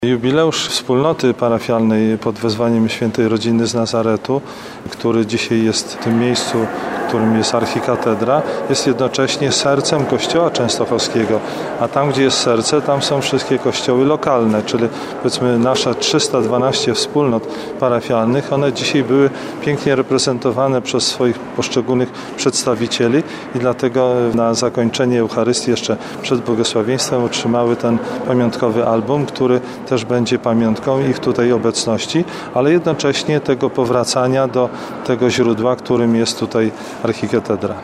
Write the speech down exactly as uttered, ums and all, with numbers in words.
Jubileusz wspólnoty parafialnej pod wezwaniem Świętej Rodziny z Nazaretu, który dzisiaj jest w tym miejscu, w którym jest archikatedra, jest jednocześnie sercem Kościoła Częstochowskiego, a tam, gdzie jest serce, tam są wszystkie kościoły lokalne, czyli powiedzmy nasze trzysta dwanaście wspólnot parafialnych. One dzisiaj były pięknie reprezentowane przez swoich poszczególnych przedstawicieli i dlatego na zakończenie Eucharystii jeszcze przed błogosławieństwem otrzymały ten pamiątkowy album, który też będzie pamiątką ich tutaj obecności, ale jednocześnie tego powracania do tego źródła, którym jest tutaj archikatedra.